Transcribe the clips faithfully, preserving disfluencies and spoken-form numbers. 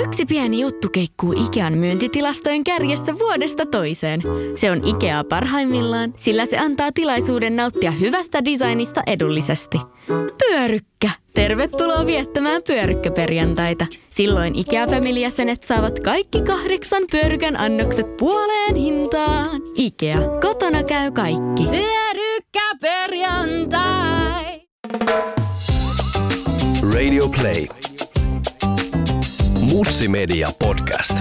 Yksi pieni juttu keikkuu Ikean myyntitilastojen kärjessä vuodesta toiseen. Se on Ikea parhaimmillaan, sillä se antaa tilaisuuden nauttia hyvästä designista edullisesti. Pyörykkä! Tervetuloa viettämään pyörykkäperjantaita. Silloin Ikea-familijäsenet saavat kaikki kahdeksan pyörykän annokset puoleen hintaan. Ikea, kotona käy kaikki. Pyörykkäperjantai! Radio Play. Mutsi Media Podcast.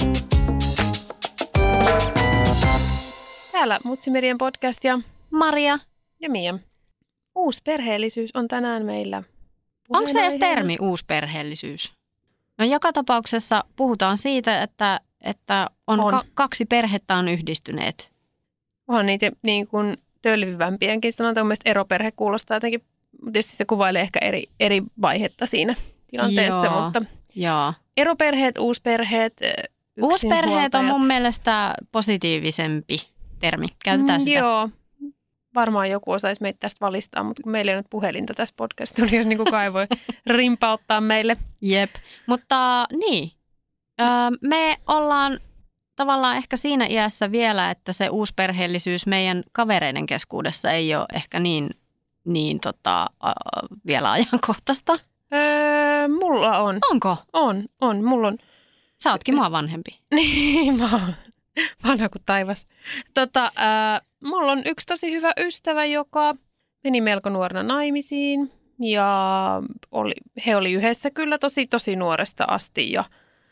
Täällä Mutsi Median podcast ja Maria ja Mia. Uusperheellisyys on tänään meillä. Onko se edes termi uusperheellisyys? No joka tapauksessa puhutaan siitä, että, että on, on. Ka- kaksi perhettä on yhdistyneet. Onhan niitä niin kuin tölvivämpienkin sanotaan. Mielestäni eroperhe kuulostaa jotenkin, tietysti se kuvailee ehkä eri, eri vaihetta siinä tilanteessa, Joo, mutta joo. Eroperheet, uusperheet, Uusperheet on mun mielestä positiivisempi termi. Käytetään mm, sitä. Joo, varmaan joku osaisi meitä tästä valistaa, mutta kun meillä ei ole nyt puhelinta tässä podcast-studiossa, niin kukaan ei voi rimpauttaa meille. Jep, mutta niin. Öö, me ollaan tavallaan ehkä siinä iässä vielä, että se uusperheellisyys meidän kavereiden keskuudessa ei ole ehkä niin, niin tota, äh, vielä ajankohtaista. Öö, mulla on. Onko? On, on. Mulla on. Sä ootkin mua vanhempi. Niin, mä oon vanha kuin taivas. Tota, äh, mulla on yksi tosi hyvä ystävä, joka meni melko nuorena naimisiin. Ja oli, he oli yhdessä kyllä tosi, tosi nuoresta asti. Ja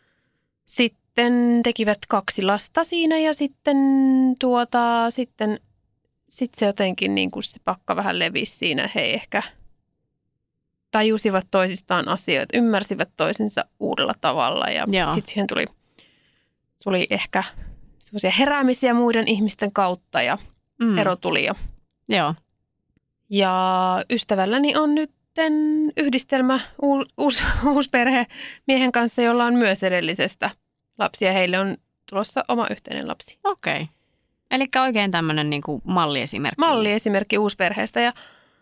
sitten tekivät kaksi lasta siinä ja sitten, tuota, sitten sit se jotenkin niin kuin se pakka vähän levisi siinä. He ehkä tajusivat toisistaan asioita, ymmärsivät toisensa uudella tavalla ja sitten siihen tuli, tuli ehkä semmoisia heräämisiä muiden ihmisten kautta ja mm. ero tuli. Ja, Joo. ja ystävälläni on nyt yhdistelmä uus, uus, uusperhe miehen kanssa, jolla on myös edellisestä lapsia. Heille on tulossa oma yhteinen lapsi. Okei. Okay. Eli oikein tämmöinen niin kuin malliesimerkki. Malliesimerkki uusperheestä ja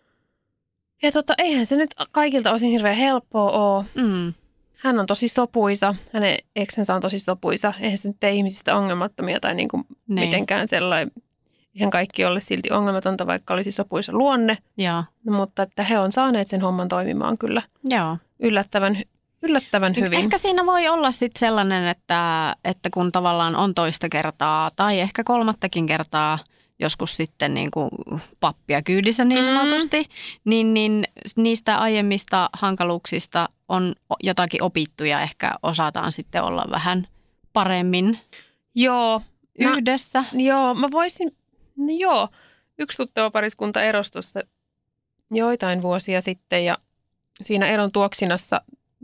Ja tota, eihän se nyt kaikilta osin hirveän helppoa ole. Mm. Hän on tosi sopuisa, hänen eksensä on tosi sopuisa. Eihän se nyt tee ihmisistä ongelmattomia tai niinku mitenkään sellainen. Eihän kaikki ole silti ongelmatonta, vaikka olisi sopuisa luonne. Joo. No, mutta että he on saaneet sen homman toimimaan kyllä Joo. yllättävän, yllättävän hyvin. Ehkä siinä voi olla sitten sellainen, että, että kun tavallaan on toista kertaa tai ehkä kolmattakin kertaa joskus sitten niin kuin pappia kyydissä niin sanotusti, mm. niin, niin niistä aiemmista hankaluuksista on jotakin opittu ja ehkä osataan sitten olla vähän paremmin joo, yhdessä. Mä, joo, mä voisin, no joo, yksi tuttava pariskunta erosi tuossa joitain vuosia sitten ja siinä eron tuoksinassa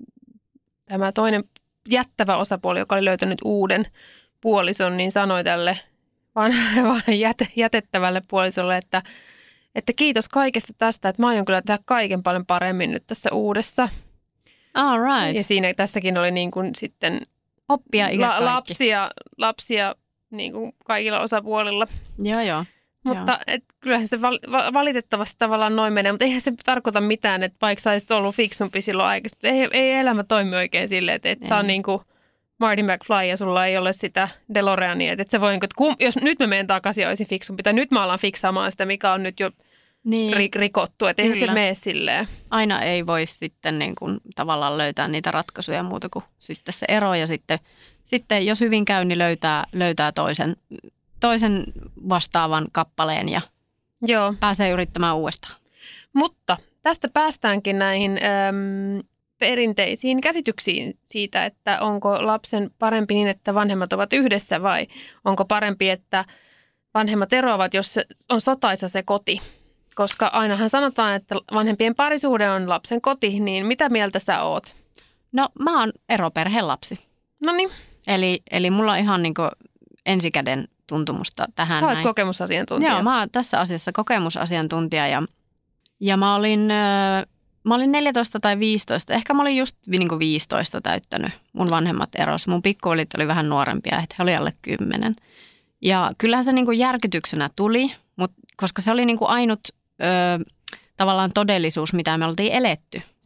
tämä toinen jättävä osapuoli, joka oli löytänyt uuden puolison, niin sanoi tälle vaan, vaan jäte, jätettävälle puolisolle, että, että kiitos kaikesta tästä, että mä aion kyllä tehdä kaiken paljon paremmin nyt tässä uudessa. All right. Ja siinä tässäkin oli niin kuin sitten oppia la, lapsia, lapsia niin kuin kaikilla osapuolilla. Joo, joo. Mutta et, kyllähän se val, valitettavasti tavallaan noin menee, mutta eihän se tarkoita mitään, että vaikka sä olisit ollut fiksumpi silloin aikaisemmin. Ei, ei elämä toimi oikein silleen, että et sä on niin kuin Marty McFly ja sulla ei ole sitä DeLoreania. Että et sä voi, että kum, jos nyt mä menen takaisin ja olisin fiksumpi, tai nyt mä alan fiksaamaan sitä, mikä on nyt jo niin rikottu. Että eihän se mene silleen. Aina ei voi sitten niin kuin tavallaan löytää niitä ratkaisuja muuta kuin sitten se ero. Ja sitten, sitten jos hyvin käy, niin löytää, löytää toisen, toisen vastaavan kappaleen ja Joo. pääsee yrittämään uudestaan. Mutta tästä päästäänkin näihin äm, perinteisiin käsityksiin siitä, että onko lapsen parempi niin, että vanhemmat ovat yhdessä vai onko parempi, että vanhemmat eroavat, jos se on sotaisa se koti. Koska ainahan sanotaan, että vanhempien parisuhde on lapsen koti, niin mitä mieltä sä oot? No mä oon eroperheen lapsi. Noniin. Eli, eli mulla on ihan niin kuin ensikäden tuntumusta tähän. Sä olet näin. kokemusasiantuntija. Joo, mä oon tässä asiassa kokemusasiantuntija ja, ja mä olin, mä olin neljätoista tai viisitoista. Ehkä mä olin just niin kuin viisitoista täyttänyt. Mun vanhemmat eros. Mun pikkuvelit oli vähän nuorempia, että he oli alle kymmenen. Ja kyllähän se niin kuin järkytyksenä tuli, mutta koska se oli niin kuin ainut ö, tavallaan todellisuus, mitä me oltiin eletty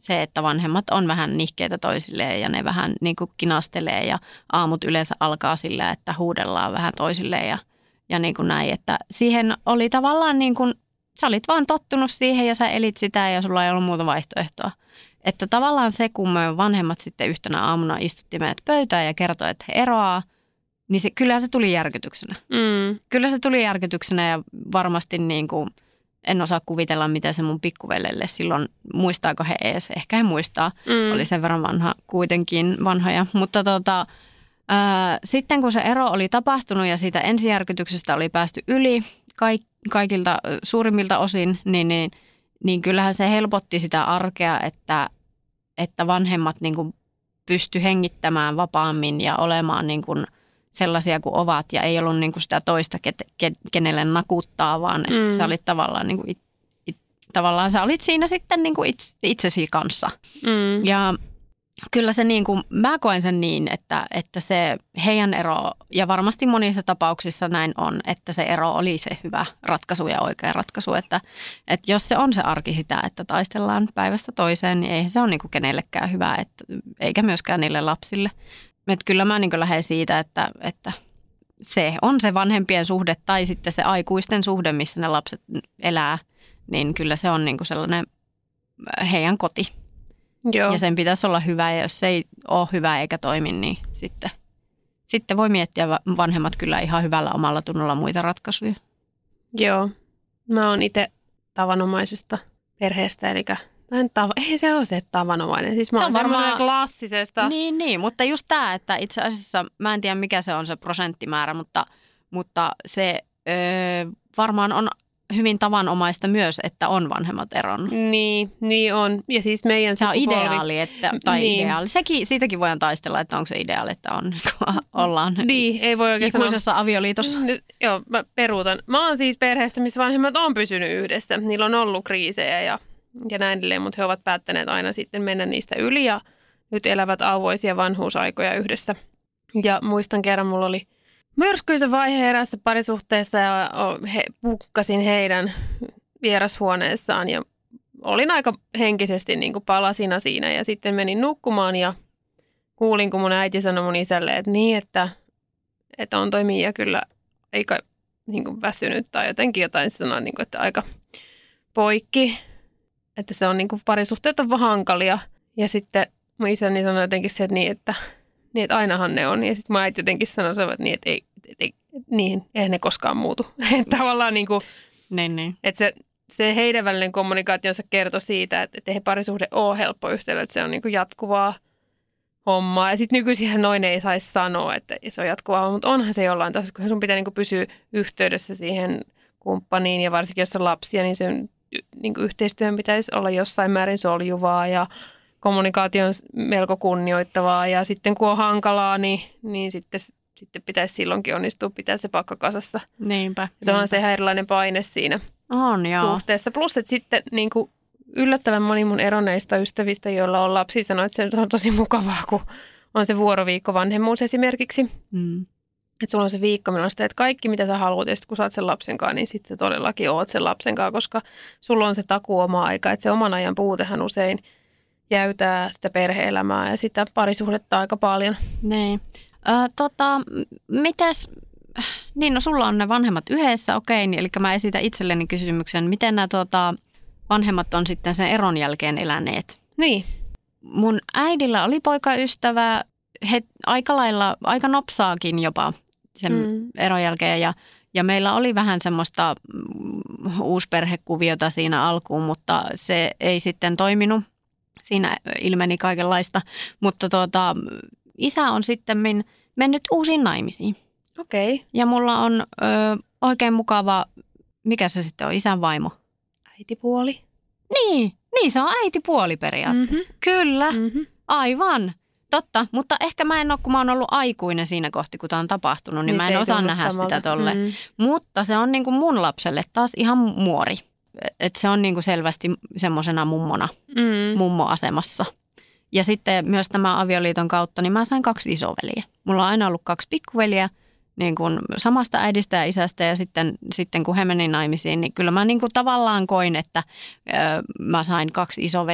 se, että vanhemmat on vähän nihkeitä toisilleen ja ne vähän niin kuin kinastelee ja aamut yleensä alkaa sillä, että huudellaan vähän toisilleen ja, ja niin kuin näin. Että siihen oli tavallaan niin kuin, sä olit vaan tottunut siihen ja sä elit sitä ja sulla ei ollut muuta vaihtoehtoa. Että tavallaan se, kun me vanhemmat sitten yhtenä aamuna istutti meidät pöytään ja kertoi, että he eroaa, niin se, kyllä se tuli järkytyksenä. Mm. Kyllä se tuli järkytyksenä ja varmasti niin kuin, en osaa kuvitella, mitä se mun pikkuvelelle silloin, muistaako he ees, ehkä he muistaa, mm. oli sen verran vanha, kuitenkin vanhoja. Mutta tota, ää, sitten kun se ero oli tapahtunut ja siitä ensijärkytyksestä oli päästy yli kaik, kaikilta suurimmilta osin, niin, niin, niin kyllähän se helpotti sitä arkea, että, että vanhemmat niin kuin pysty hengittämään vapaammin ja olemaan niin kuin sellaisia kuin ovat ja ei ollut niin kuin sitä toista, ket, ket, kenelle nakuttaa, vaan että mm. sä olit tavallaan, niin kuin it, it, tavallaan sä olit siinä sitten niin kuin itse, itsesi kanssa. Mm. Ja kyllä se niin kuin, mä koen sen niin, että, että se heidän ero, ja varmasti monissa tapauksissa näin on, että se ero oli se hyvä ratkaisu ja oikea ratkaisu. Että, että jos se on se arki sitä, että taistellaan päivästä toiseen, niin eihän se ole niin kuin kenellekään hyvä, että, eikä myöskään niille lapsille. Että kyllä mä niin kuin lähden siitä, että, että se on se vanhempien suhde tai sitten se aikuisten suhde, missä ne lapset elää, niin kyllä se on niin kuin sellainen heidän koti. Joo. Ja sen pitäisi olla hyvä ja jos se ei ole hyvä eikä toimi, niin sitten, sitten voi miettiä vanhemmat kyllä ihan hyvällä omalla tunnolla muita ratkaisuja. Joo, mä oon itse tavanomaisesta perheestä, eli Tava, ei se ole se tavanomainen. Siis mä se on varmaan klassisesta. Niin, niin, mutta just tämä, että itse asiassa mä en tiedä mikä se on se prosenttimäärä, mutta, mutta se öö, varmaan on hyvin tavanomaista myös, että on vanhemmat eronnut. Niin, niin on. Ja siis meidän se on ideaali, että, tai niin. ideaali. Sekin, siitäkin voidaan taistella, että onko se ideaali, että on, ollaan niin, ei voi oikein ikuisessa sanoa. Avioliitossa. Nyt, joo, mä peruutan. Mä oon siis perheestä, missä vanhemmat on pysynyt yhdessä. Niillä on ollut kriisejä ja ja näin edelleen, mutta he ovat päättäneet aina sitten mennä niistä yli ja nyt elävät auvoisia vanhuusaikoja yhdessä. Ja muistan kerran, mulla oli myrskyisen vaihe eräässä parisuhteessa ja he, pukkasin heidän vierashuoneessaan ja olin aika henkisesti niin kuin palasina siinä ja sitten menin nukkumaan ja kuulin, kun mun äiti sanoi mun isälle, että niin, että, että on toi Mia kyllä aika niin kuin väsynyt tai jotenkin jotain sanoa, niin kuin, että aika poikki. Että se on niin kuin parisuhteet on vähän hankalia. Ja sitten mun isäni sanoi jotenkin se, että, niin, että, niin, että ainahan ne on. Ja sitten mun äiti jotenkin sanoi, että, niin, että, ei, että ei, niin, eihän ne koskaan muutu. Että tavallaan niin kuin, niin, niin. Että se, se heidän välinen kommunikaationsa kertoi siitä, että, että ei parisuhde ole helppo yhtälö, että se on niin kuin jatkuvaa hommaa. Ja sitten nykyisinhän noin ei saisi sanoa, että se on jatkuvaa, mutta onhan se jollain tasolla, kun sun pitää niin kuin pysyä yhteydessä siihen kumppaniin ja varsinkin jos on lapsia, niin sen niin kuin yhteistyön pitäisi olla jossain määrin soljuvaa ja kommunikaatio on melko kunnioittavaa. Ja sitten kun on hankalaa, niin, niin sitten, sitten pitäisi silloinkin onnistua pitää se pakka kasassa. Niinpä. Että onhan se ihan erilainen paine siinä on, joo. suhteessa. Plus, että sitten niin kuin yllättävän moni mun eronneista ystävistä, joilla on lapsi, sanoo, että se on tosi mukavaa, kun on se vuoroviikko vanhemmuus esimerkiksi. Mm. Että sulla on se viikko, milloin sä teet kaikki, mitä sä haluat, ja sitten kun sä oot sen lapsen kanssa, niin sitten todellakin oot sen lapsen kanssa, koska sulla on se takuu oma aika. Että se oman ajan puutehan usein jäytää sitä perhe-elämää ja sitä parisuhdetta aika paljon. Niin. Ö, tota, mitäs, niin no sulla on ne vanhemmat yhdessä, okei, niin, eli mä esitän itselleni kysymyksen, miten nämä tota, vanhemmat on sitten sen eron jälkeen eläneet? Niin. Mun äidillä oli poikaystävä, he aika lailla, aika nopsaakin jopa sen mm. eron jälkeen ja, ja meillä oli vähän semmoista uusperhekuviota siinä alkuun, mutta se ei sitten toiminut. Siinä ilmeni kaikenlaista, mutta tuota, isä on sitten mennyt uusiin naimisiin. Okei. Okay. Ja mulla on ö, oikein mukava, mikä se sitten on, isän vaimo? Äitipuoli. Niin, niin se on äitipuoli periaatteessa. Mm-hmm. Kyllä, mm-hmm. Aivan. Totta, mutta ehkä mä en ole, kun mä oon ollut aikuinen siinä kohti, kun tämä on tapahtunut, niin, niin mä en osaa nähdä samalta. Sitä tolle. Mm. Mutta se on niin kuin mun lapselle taas ihan muori. Että se on niin kuin selvästi semmoisena mummona, mm. mummoasemassa. Ja sitten myös tämän avioliiton kautta, niin mä sain kaksi isoveliä. Mulla on aina ollut kaksi pikkuveliä niin kuin samasta äidistä ja isästä ja sitten, sitten kun he meni naimisiin, niin kyllä mä niin kuin tavallaan koin, että ö, mä sain kaksi isoveliä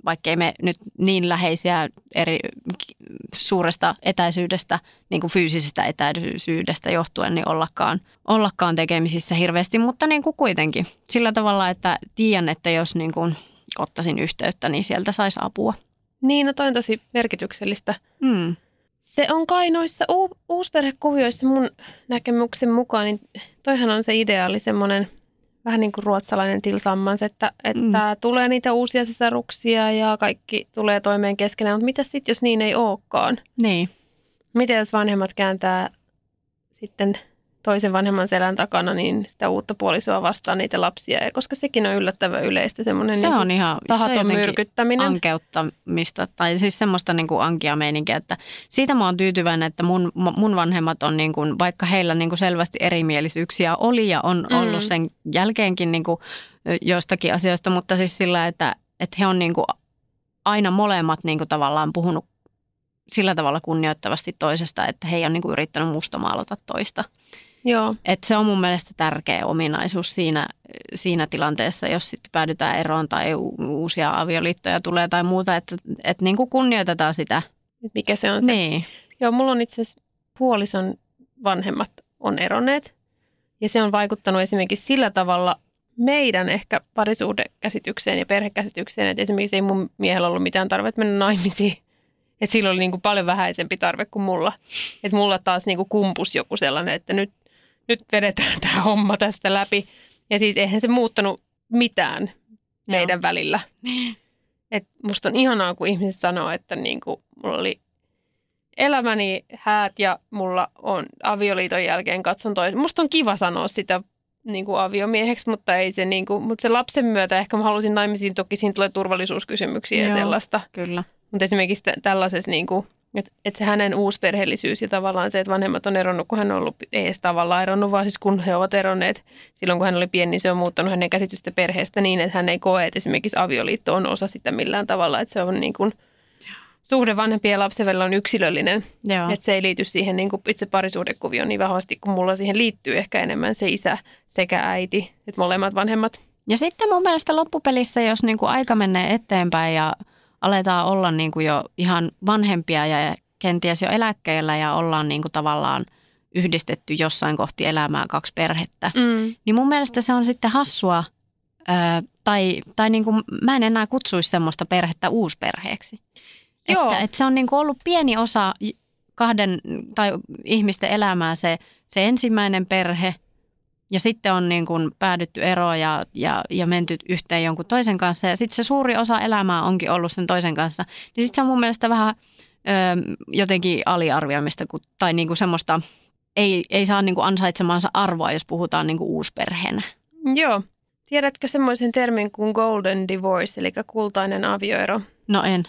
vaikkei me nyt niin läheisiä eri suuresta etäisyydestä, niin kuin fyysisestä etäisyydestä johtuen, niin ollakaan, ollakaan tekemisissä hirveästi, mutta niin kuin kuitenkin sillä tavalla, että tiedän, että jos niin kuin ottaisin yhteyttä, niin sieltä saisi apua. Niin, no toi on tosi merkityksellistä. Mm. Se on kai noissa u- uusperhekuvioissa mun näkemyksen mukaan, niin toihan on se ideaali semmoinen vähän niin kuin ruotsalainen tillsammans, että, että mm. tulee niitä uusia sisaruksia ja kaikki tulee toimeen keskenään, mutta mitä sitten, jos niin ei olekaan? Niin. Miten jos vanhemmat kääntää sitten toisen vanhemman selän takana niin sitä uutta puolisoa vastaan niitä lapsia, ja koska sekin on yllättävän yleistä, semmoinen se niin on ihan tahaton se myrkyttäminen. Ankeuttamista, tai siis semmoista niin kuin ankia meininkiä, että siitä mä oon tyytyväinen, että mun, mun vanhemmat on niin kuin, vaikka heillä niin kuin selvästi erimielisyyksiä oli ja on mm. ollut sen jälkeenkin niin kuin joistakin asioista, mutta siis sillä, että, että he on niin kuin aina molemmat niin kuin tavallaan puhunut sillä tavalla kunnioittavasti toisesta, että he ei ole niin kuin yrittänyt mustamaalata toista. Joo. Et se on mun mielestä tärkeä ominaisuus siinä, siinä tilanteessa, jos sitten päädytään eroon tai u- uusia avioliittoja tulee tai muuta, että et niin kuin kunnioitetaan sitä. Mikä se on se? Niin. Joo, mulla on itse asiassa puolison vanhemmat on eronneet ja se on vaikuttanut esimerkiksi sillä tavalla meidän ehkä parisuhdekäsitykseen ja perhekäsitykseen, että esimerkiksi ei mun miehellä ollut mitään tarvetta mennä naimisiin. Että sillä oli niin kuin paljon vähäisempi tarve kuin mulla. Että mulla taas niin kuin kumpus joku sellainen, että nyt, nyt vedetään tämä homma tästä läpi. Ja siis eihän se muuttanut mitään meidän Joo. välillä. Et musta on ihanaa, kun ihmiset sanoo, että niin kuin mulla oli elämäni häät ja mulla on avioliiton jälkeen katson toisen. Musta on kiva sanoa sitä niin kuin aviomieheksi, mutta ei se, niin kuin, mutta se lapsen myötä ehkä mä halusin naimisiin. Toki siinä tulee turvallisuuskysymyksiä Joo, ja sellaista. Kyllä. Mutta esimerkiksi tällaisessa, niin kuin, että, että hänen uusperheellisyys ja tavallaan se, että vanhemmat on eronnut, kun hän on ollut, ei edes tavallaan eronnut, vaan siis kun he ovat eronneet silloin, kun hän oli pieni, niin se on muuttanut hänen käsitystä perheestä niin, että hän ei koe, että esimerkiksi avioliitto on osa sitä millään tavalla, että se on niin kuin, suhde vanhempien ja lapsen välillä on yksilöllinen, Joo. että se ei liity siihen niin kuin itse parisuhdekuvioon niin vahvasti, kun mulla siihen liittyy ehkä enemmän se isä sekä äiti, että molemmat vanhemmat. Ja sitten mun mielestä loppupelissä, jos niin kuin aika menee eteenpäin ja aletaan olla niin kuin jo ihan vanhempia ja kenties jo eläkkeellä ja ollaan niin kuin tavallaan yhdistetty jossain kohti elämää kaksi perhettä, mm. niin mun mielestä se on sitten hassua, ää, tai, tai niin kuin mä en enää kutsuisi semmoista perhettä uusperheeksi. Joo. Että, että se on niin kuin ollut pieni osa kahden tai ihmisten elämää se, se ensimmäinen perhe, ja sitten on niin kuin päädytty eroon ja, ja, ja menty yhteen jonkun toisen kanssa. Ja sitten se suuri osa elämää onkin ollut sen toisen kanssa. Niin sitten se on mun mielestä vähän ö, jotenkin aliarvioimista tai niin kuin semmoista, ei, ei saa niin kuin ansaitsemansa arvoa, jos puhutaan niin kuin uusperheenä. Joo. Tiedätkö semmoisen termin kuin golden divorce, eli kultainen avioero? No en.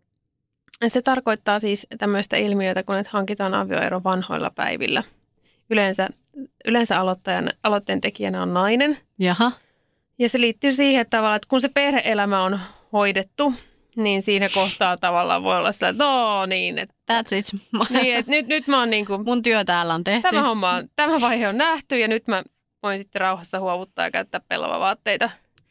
Se tarkoittaa siis tämmöistä ilmiötä, kun et hankitaan avioero vanhoilla päivillä. Yleensä Yleensä aloittajan, aloitteen tekijänä on nainen. Jaha. Ja se liittyy siihen, että, tavallaan, että kun se perhe-elämä on hoidettu, niin siinä kohtaa tavallaan voi olla sillä, että no niin. Että, That's it. Niin, että nyt, nyt mä oon niin kuin, mun työ täällä on tehty. Tämä, homma on, tämä vaihe on nähty ja nyt mä voin sitten rauhassa huovuttaa ja käyttää pellavavaatteita.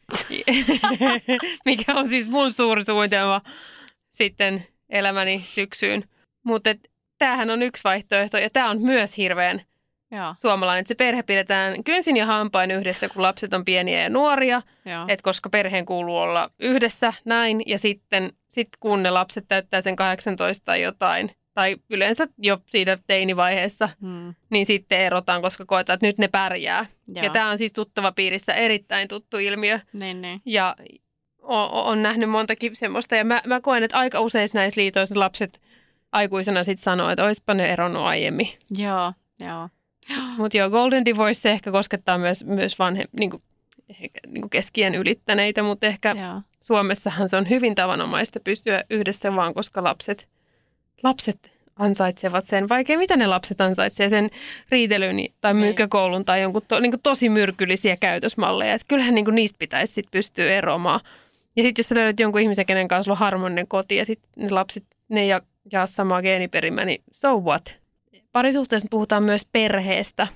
Mikä on siis mun suuri suunnitelma sitten elämäni syksyyn. Mutta tämähän on yksi vaihtoehto ja tämä on myös hirveän Joo. suomalainen, että se perhe pidetään kynsin ja hampain yhdessä, kun lapset on pieniä ja nuoria, että koska perheen kuuluu olla yhdessä näin, ja sitten sit kun ne lapset täyttää sen kahdeksantoista tai jotain, tai yleensä jo siinä teinivaiheessa, hmm. niin sitten erotaan, koska koetaan, että nyt ne pärjää. Joo. Ja tämä on siis tuttava piirissä erittäin tuttu ilmiö, niin, niin. ja on, on nähnyt montakin semmoista, ja mä, mä koen, että aika usein näissä liitoissa lapset aikuisena sitten sanoo, että olisipa ne eronnut aiemmin. Joo, joo. Mutta joo, golden divorce ehkä koskettaa myös, myös vanhe, niinku, niinku keskien ylittäneitä, mutta ehkä joo. Suomessahan se on hyvin tavanomaista pystyä yhdessä vaan, koska lapset, lapset ansaitsevat sen. Vaikea, mitä ne lapset ansaitsevat sen riitelyn tai myykäkoulun tai jonkun to, niinku tosi myrkyllisiä käytösmalleja. Et kyllähän niinku niistä pitäisi sit pystyä eroamaan. Ja sitten jos sä löydät jonkun ihmisen, kenen kanssa on harmoninen koti ja sitten ne lapset, ne ja, jaa samaa geeniperimää, niin so what? Parisuhteessa puhutaan myös perheestä,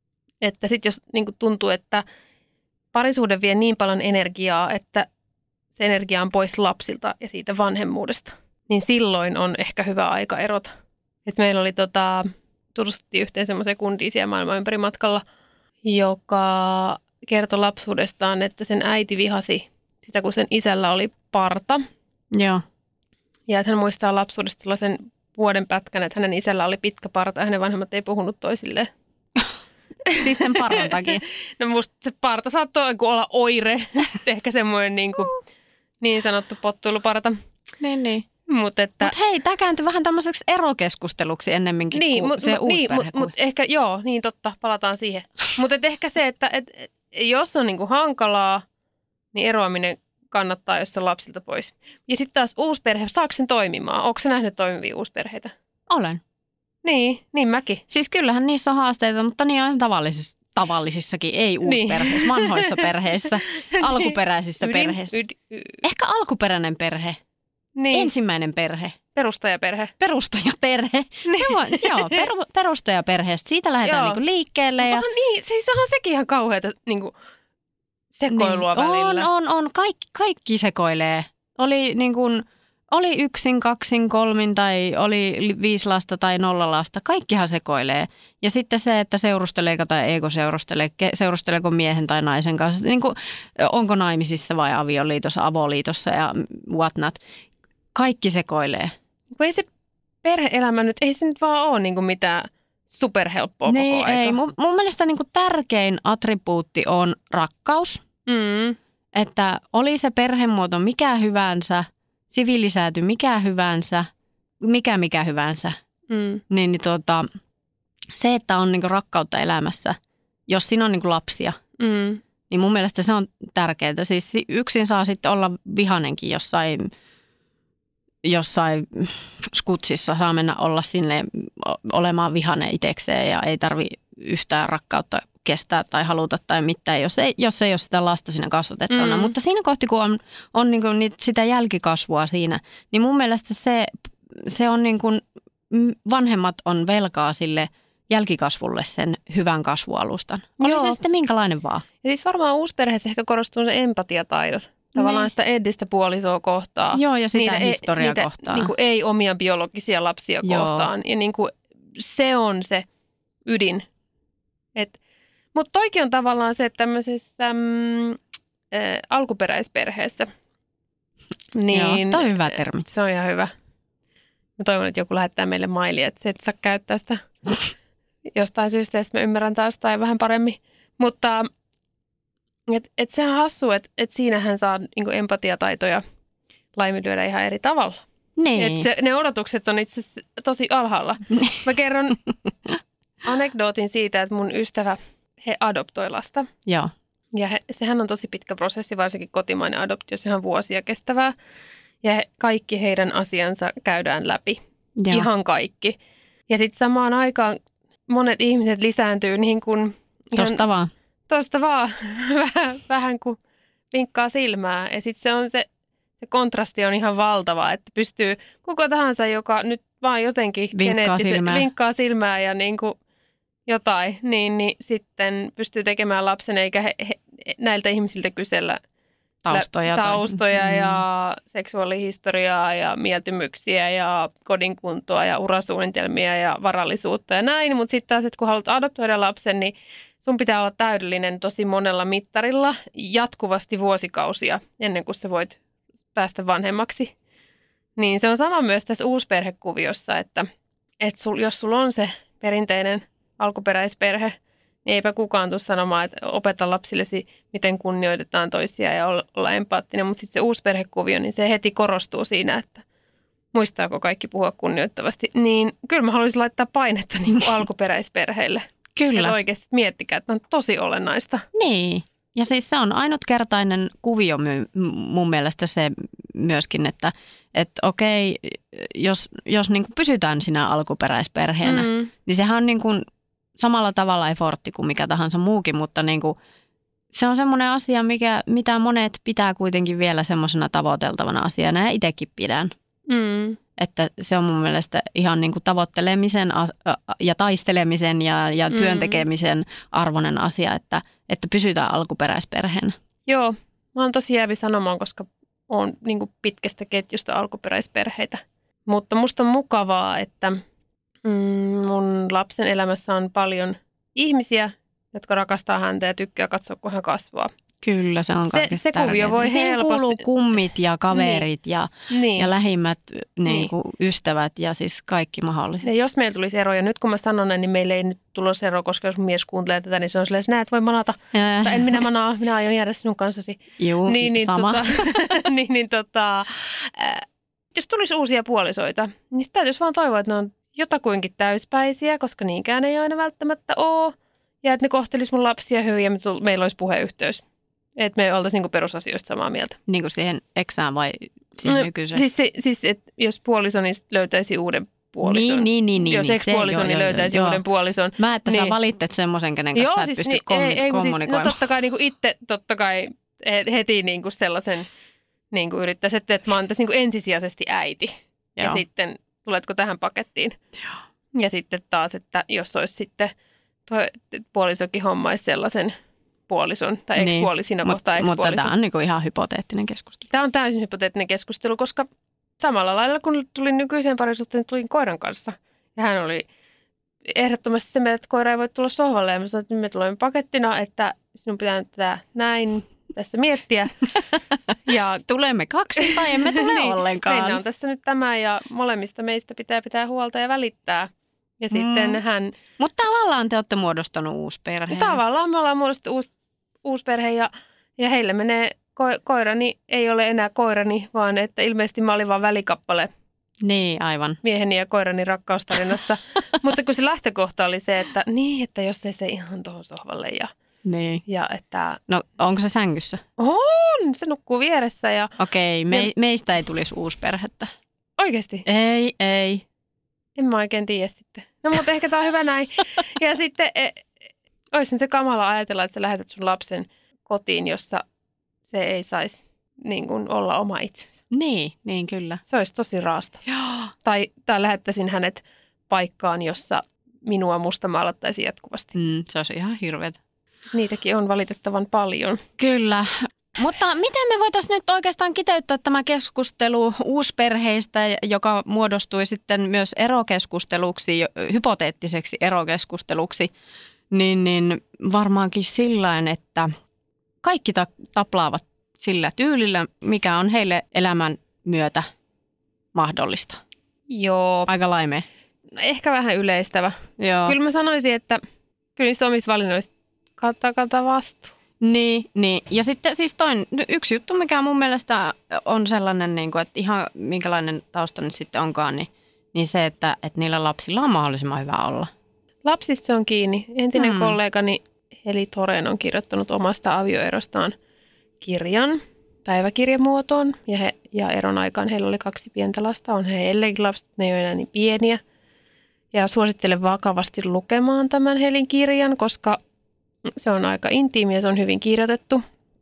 että sitten jos niin kuin tuntuu, että parisuhde vie niin paljon energiaa, että se energia on pois lapsilta ja siitä vanhemmuudesta. Niin silloin on ehkä hyvä aika erota. Et meillä oli tota, tutustuttiin yhteen semmoiseen kundiin siellä maailman ympäri matkalla, joka kertoi lapsuudestaan, että sen äiti vihasi sitä, kun sen isällä oli parta. Joo. Ja että hän muistaa lapsuudesta sellaisen vuoden pätkän, että hänen isällä oli pitkä parta ja hänen vanhemmat ei puhunut toisilleen. Siis sen parran takia. No musta se parta saattoi olla oire, ehkä semmoinen niin, kuin, niin sanottu pottuiluparta. Niin, niin. Mutta että... Mut hei, tämä kääntyi vähän tämmöiseksi erokeskusteluksi ennemminkin niin, kuin mut, se mut, niin, uusperhe. Mutta mut ehkä, joo, niin totta, palataan siihen. Mutta ehkä se, että et, et, jos on niinku hankalaa, niin eroaminen kannattaa, jos se on lapsilta pois. Ja sitten taas uusperhe, saako sen toimimaan? Oletko sä nähnyt toimivia uusperheitä? Olen. Niin, niin mäkin. Siis kyllähän niissä on haasteita, mutta niin on tavallisissa, tavallisissakin, ei uusperheissä, niin. vanhoissa perheissä, alkuperäisissä Ydin, perheissä. yd, yd, Ehkä alkuperäinen perhe, niin. ensimmäinen perhe, Perustajaperhe. perustajaperhe. Niin. Se on, joo, peru, perustajaperheestä. Siitä lähdetään niinku liikkeelle. Ja... Onhan niin, siis on sekin ihan kauheata niinku sekoilua niin. välillä. On, on, on. Kaikki, kaikki sekoilee. Oli niin kuin, oli yksin, kaksin, kolmin tai oli viisi lasta tai nolla lasta. Kaikkihan sekoilee. Ja sitten se, että seurusteleeko tai eikö seurustele, seurusteleeko miehen tai naisen kanssa. Niin kuin, onko naimisissa vai avioliitossa, avoliitossa ja whatnot. Kaikki sekoilee. Ei se perhe-elämä nyt, ei se nyt vaan ole niin kuin mitään superhelppoa niin, koko aika. Ei. Mun, mun mielestä niin kuin tärkein attribuutti on rakkaus. Mm. Että oli se perhemuoto mikä hyvänsä, siviilisääty mikä hyvänsä, mikä mikä hyvänsä, Mm. niin, niin tuota, se, että on niinku rakkautta elämässä, jos siinä on niinku lapsia, Mm. niin mun mielestä se on tärkeää. Siis yksin saa sitten olla vihanenkin jossain, jossain skutsissa, saa mennä olla sinne olemaan vihanen itsekseen ja ei tarvi yhtään rakkautta kestää tai haluta tai mitään, jos ei, jos ei ole sitä lasta siinä kasvatettuna. Mm. Mutta siinä kohti, kun on, on niin kuin niitä, sitä jälkikasvua siinä, niin mun mielestä se, se on niin kuin, vanhemmat on velkaa sille jälkikasvulle sen hyvän kasvualustan. Oli Joo. se sitten minkälainen vaan. Ja siis varmaan uusperheessä ehkä korostuu se empatiataidot. Tavallaan Niin. sitä entistä puolisoa kohtaa. Joo, ja sitä niitä historiaa niitä, kohtaan. Niin kuin ei omia biologisia lapsia Joo. kohtaan. Ja niin kuin se on se ydin. Mutta toikin on tavallaan se, että tämmöisessä mm, ä, alkuperäisperheessä. Niin, Joo, toi on hyvä termi. Se on ihan hyvä. Mä toivon, että joku lähettää meille mailia, että se et saa käyttää sitä jostain syystä, ja sitten mä ymmärrän taas tai vähän paremmin. Mutta et, et sehän on hassu, että et siinähän saa niinku empatiataitoja laiminlyödä ihan eri tavalla. Niin. Et se, ne odotukset on itse asiassa tosi alhaalla. Mä kerron anekdootin siitä, että mun ystävä, he adoptoi lasta. Joo. Ja he, sehän on tosi pitkä prosessi, varsinkin kotimainen adoptio, sehän on vuosia kestävää. Ja he, kaikki heidän asiansa käydään läpi. Joo. Ihan kaikki. Ja sitten samaan aikaan monet ihmiset lisääntyy niin kuin... Tosta vaan. Tosta vaan. vähän, vähän kuin vinkkaa silmää. Ja sitten se on se, se kontrasti on ihan valtava, että pystyy kuka tahansa, joka nyt vaan jotenkin Vinkkaa silmää. vinkkaa silmää ja niin kuin jotain, niin, niin sitten pystyy tekemään lapsen, eikä he, he, näiltä ihmisiltä kysellä Taustoja. taustoja tai, ja seksuaalihistoriaa ja mieltymyksiä ja kodinkuntoa ja urasuunnitelmia ja varallisuutta ja näin. Mutta sitten taas, että kun haluat adoptoida lapsen, niin sun pitää olla täydellinen tosi monella mittarilla jatkuvasti vuosikausia ennen kuin sä voit päästä vanhemmaksi. Niin se on sama myös tässä uusperhekuviossa, että, että sul, jos sulla on se perinteinen alkuperäisperhe, niin eipä kukaan tule sanomaan, että opeta lapsillesi, miten kunnioitetaan toisia ja olla, olla empaattinen. Mutta sitten se uusperhekuvio, niin se heti korostuu siinä, että muistaako kaikki puhua kunnioittavasti. Niin kyllä mä haluaisin laittaa painetta niin kuin alkuperäisperheille. Kyllä. Että oikeasti miettikää, että on tosi olennaista. Niin. Ja siis se on ainutkertainen kuvio my, mun mielestä se myöskin, että et okei, jos, jos niin kuin pysytään siinä alkuperäisperheenä, mm. niin sehän on niin kuin samalla tavalla efortti kuin mikä tahansa muukin, mutta niin kuin se on semmoinen asia, mikä, mitä monet pitää kuitenkin vielä semmoisena tavoiteltavana asiana ja itsekin pidän. Mm. Että se on mun mielestä ihan niin kuin tavoittelemisen ja taistelemisen ja, ja Mm. työn tekemisen arvoinen asia, että, että pysytään alkuperäisperheenä. Joo, mä oon tosi jäävi sanomaan, koska on niin kuin pitkästä ketjusta alkuperäisperheitä. Mutta musta on mukavaa, että mm, mun lapsen elämässä on paljon ihmisiä, jotka rakastaa häntä ja tykkää katsoa, kun hän kasvaa. Kyllä, se on se, se kuvio voi Siihen helposti. kuuluu kummit ja kaverit niin. Ja, niin. ja lähimmät niin niin. kuin ystävät ja siis kaikki mahdolliset. Ja jos meillä tulisi eroja, nyt kun mä sanon näin, niin meillä ei nyt tulossa ero, koska jos mies kuuntelee tätä, niin se on silleen, että näet voi manata. Ja. Tai en minä manaa, minä aion jäädä sinun kanssasi. Juu, niin, niin, sama. Tota, niin, niin tota, äh, jos tulisi uusia puolisoita, niin täytyisi vaan toivoa, että ne on jotakuinkin täyspäisiä, koska niinkään ei aina välttämättä ole. Ja että ne kohtelisi mun lapsia hyvin ja meillä olisi puheyhteys. Että me oltaisiin niinku perusasioista samaa mieltä. Niin kuin siihen eksään vai siihen no, nykyiseen? Siis, siis että jos puoliso, niin löytäisi uuden puolison. Niin, niin, niin. Jos niin, ex-puoliso, niin joo, löytäisi joo, uuden puolison. Mä, että niin. sä valittet semmoisen, kenen kanssa joo, sä et siis, pysty niin, kom- ei, ei, kommunikoimaan. Siis, no totta kai niin itse totta kai heti niin kuin sellaisen niin kuin yrittäisi, että, että mä oon tässä niin kuin ensisijaisesti äiti. Joo. Ja sitten tuletko tähän pakettiin. Joo. Ja sitten taas, että jos olisi sitten toi puolisokin hommaisi sellaisen puolison tai niin. ex-puoli siinä Mut, kohtaa ex-puolison. Mutta tämä on niinku ihan hypoteettinen keskustelu. Tämä on täysin hypoteettinen keskustelu, koska samalla lailla kun tulin nykyiseen parisuhteen, tulin koiran kanssa. Ja hän oli ehdottomasti se, että koira ei voi tulla sohvalle. Ja mä sanoin, että me tulemme pakettina, että sinun pitää tätä näin tässä miettiä. Ja tulemme kaksi tai emme tule niin, ollenkaan. Meillä on tässä nyt tämä ja molemmista meistä pitää pitää huolta ja välittää. Ja sitten mm. hän... Mutta tavallaan te olette muodostanut uusi perhe. Tavallaan me ollaan muodostettu uusi, uusi perhe ja, ja heille menee ko- koirani, ei ole enää koirani, vaan että ilmeisesti mä olin vaan välikappale. Niin, aivan. Mieheni ja koirani rakkaustarinassa. Mutta kun se lähtökohta oli se, että niin, että jos ei se ihan tuohon sohvalle ja... Niin. Ja että... No, onko se sängyssä? On, se nukkuu vieressä ja... Okei, me, meistä ei tulisi uusi perhettä. Oikeasti? Ei, ei. En mä oikein tiedä sitten. No, mutta ehkä tää on hyvä näin. Ja sitten e, olisi se kamala ajatella, että sä lähetät sun lapsen kotiin, jossa se ei saisi niin kuin olla oma itsensä. Niin, niin kyllä. Se olisi tosi raasta. Joo. Tai, tai lähettäisin hänet paikkaan, jossa minua mustamaalattaisiin jatkuvasti. Mm, se olisi ihan hirveätä. Niitäkin on valitettavan paljon. Kyllä. Mutta miten me voitaisiin nyt oikeastaan kiteyttää tämä keskustelu uusperheistä, joka muodostui sitten myös erokeskusteluksi, hypoteettiseksi erokeskusteluksi, niin, niin varmaankin sillain, että kaikki ta- taplaavat sillä tyylillä, mikä on heille elämän myötä mahdollista. Joo. Aika laimea. No, ehkä vähän yleistävä. Joo. Kyllä mä sanoisin, että kyllä niissä omissa valinnoissa kannattaa kantaa vastuu. Niin, niin, ja sitten siis toinen, yksi juttu, mikä mun mielestä on sellainen, niin kuin, että ihan minkälainen tausta nyt sitten onkaan, niin, niin se, että, että niillä lapsilla on mahdollisimman hyvä olla. Lapsista se on kiinni. Entinen mm. kollegani Heli Thorén on kirjoittanut omasta avioerostaan kirjan päiväkirjamuotoon. Ja, he, ja eron aikaan heillä oli kaksi pientä lasta. On he edelleenkin lapset, ne ei ole enää niin pieniä. Ja suosittelen vakavasti lukemaan tämän Helin kirjan, koska se on aika intiimi ja se on hyvin kirjoitettu.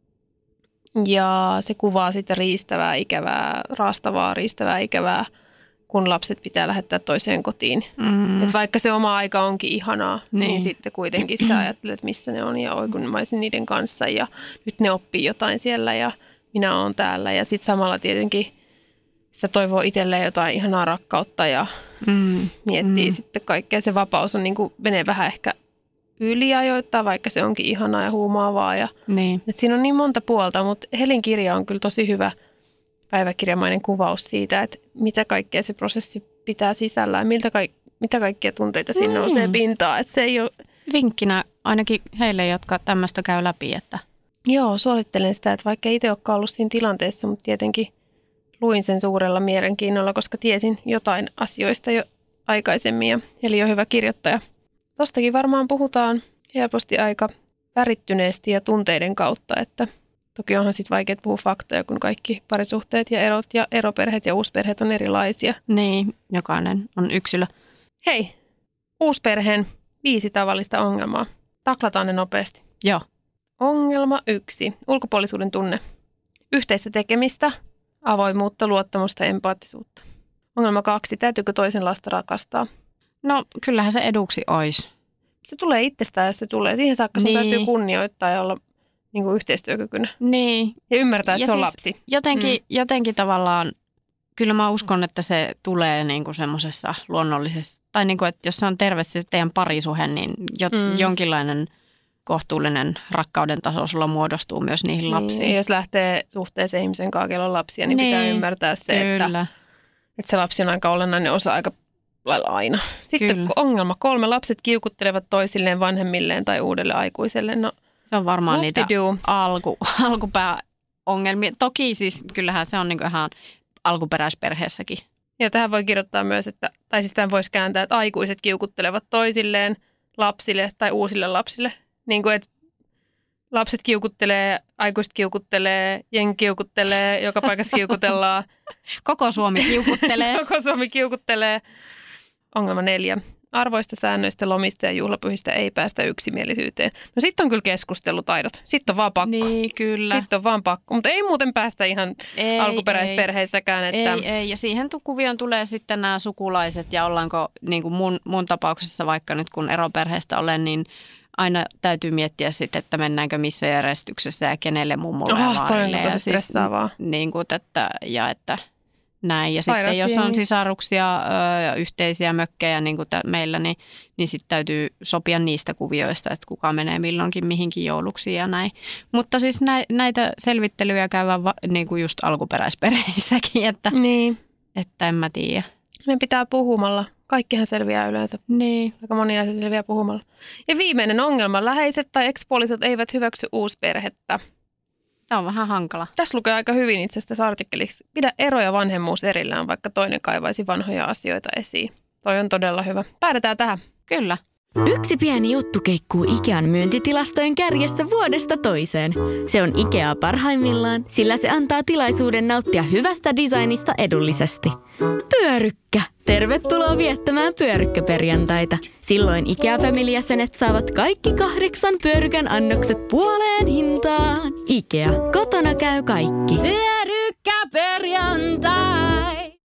Ja se kuvaa sitä riistävää, ikävää, raastavaa, riistävää, ikävää, kun lapset pitää lähettää toiseen kotiin. Mm. Et vaikka se oma aika onkin ihanaa, niin, niin sitten kuitenkin sä ajattelet, missä ne on ja oi kun mä olisin niiden kanssa ja nyt ne oppii jotain siellä ja minä oon täällä. Ja sitten samalla tietenkin sitä toivoo itselleen jotain ihanaa rakkautta ja mm. miettii mm. sitten kaikkea. Se vapaus on niin kuin, menee vähän ehkä yliajoittaa, vaikka se onkin ihanaa ja huumaavaa. Ja, niin. et siinä on niin monta puolta, mutta Helin kirja on kyllä tosi hyvä päiväkirjamainen kuvaus siitä, että mitä kaikkea se prosessi pitää sisällään, miltä kaik- mitä kaikkia tunteita siinä mm. nousee pintaan. Et se ei ole... Vinkkinä ainakin heille, jotka tämmöistä käy läpi. Että... Joo, suosittelen sitä, että vaikka itse olekaan ollut siinä tilanteessa, mutta tietenkin luin sen suurella mielenkiinnolla, koska tiesin jotain asioista jo aikaisemmin ja Heli on hyvä kirjoittaja. Tostakin varmaan puhutaan helposti aika värittyneesti ja tunteiden kautta, että toki onhan sitten vaikea puhua faktoja, kun kaikki parisuhteet ja erot ja eroperheet ja uusperheet on erilaisia. Niin, jokainen on yksilö. Hei, uusperheen viisi tavallista ongelmaa. Taklataan ne nopeasti. Joo. Ongelma yksi. Ulkopuolisuuden tunne. Yhteistä tekemistä, avoimuutta, luottamusta ja empaattisuutta. Ongelma kaksi. Täytyykö toisen lasta rakastaa? No kyllähän se eduksi olisi. Se tulee itsestään, jos se tulee. Siihen saakka sen niin. täytyy kunnioittaa ja olla niin kuin yhteistyökykyinen. Niin. Ja ymmärtää, että Ja se on siis lapsi. Jotenkin, Mm. jotenkin tavallaan, kyllä mä uskon, että se tulee niin kuin semmoisessa luonnollisessa, tai niin kuin, että jos se on terve se teidän parisuhe, niin jo, Mm. jonkinlainen kohtuullinen rakkauden taso sulla muodostuu myös niihin lapsiin. Niin, ja jos lähtee suhteeseen ihmisen kanssa, kello on lapsia, niin, niin pitää ymmärtää se, että, Kyllä. että se lapsi on aika olennainen osa aika lailla aina. Sitten Kyllä. ongelma kolme. Lapset kiukuttelevat toisilleen, vanhemmilleen tai uudelle aikuiselle. No, Se on varmaan niitä whoop-de-doo. alku, alkupääongelmia. Toki siis kyllähän se on niin kuin ihan alkuperäisperheessäkin. Ja tähän voi kirjoittaa myös, että, tai siis tämän voisi kääntää, että aikuiset kiukuttelevat toisilleen, lapsille tai uusille lapsille. Niin kuin, että lapset kiukuttelee, aikuiset kiukuttelee, jengi kiukuttelee, joka paikassa kiukutellaan. Koko Suomi kiukuttelee. Koko Suomi kiukuttelee. Ongelma neljä. Arvoista, säännöistä, lomista ja juhlapyhistä ei päästä yksimielisyyteen. No sitten on kyllä keskustelutaidot. Sitten on vaan pakko. Niin, kyllä. Sitten on vaan pakko. Mutta ei muuten päästä ihan Ei, alkuperäisperheissäkään. Että... Ei, ei. Ja siihen kuvioon tulee sitten nämä sukulaiset ja ollaanko niin kuin mun, mun tapauksessa vaikka nyt kun eroperheestä olen, niin aina täytyy miettiä sitten, että mennäänkö missä järjestyksessä ja kenelle mummulle ja Oh, toi on vaarille. tosi Ja, siis, stressaavaa. niin kuin, että, ja että näin. Ja Sairasti sitten jos on jengi. sisaruksia ja yhteisiä mökkejä niin kuin tä- meillä, niin, niin sitten täytyy sopia niistä kuvioista, että kuka menee milloinkin mihinkin jouluksiin ja näin. Mutta siis nä- näitä selvittelyjä käydään va- niin kuin just alkuperäisperheissäkin, että, Niin. että en mä tiedä. Ne pitää puhumalla. Kaikkihan selviää yleensä. Niin. Aika moni asia selviää puhumalla. Ja viimeinen ongelma. Läheiset tai ekspuolisot eivät hyväksy uusperhettä. Tämä on vähän hankala. Tässä lukee aika hyvin itse asiassa artikkeliksi. Pidä ero ja vanhemmuus erillään, vaikka toinen kaivaisi vanhoja asioita esiin. Toi on todella hyvä. Päädetään tähän. Kyllä. Yksi pieni juttu keikkuu Ikean myyntitilastojen kärjessä vuodesta toiseen. Se on Ikea parhaimmillaan, sillä se antaa tilaisuuden nauttia hyvästä designista edullisesti. Pyörykkä! Tervetuloa viettämään pyörykkäperjantaita. Silloin Ikea Family-jäsenet saavat kaikki kahdeksan pyörykän annokset puoleen hintaan. Ikea, kotona käy kaikki. Pyörykkäperjantai!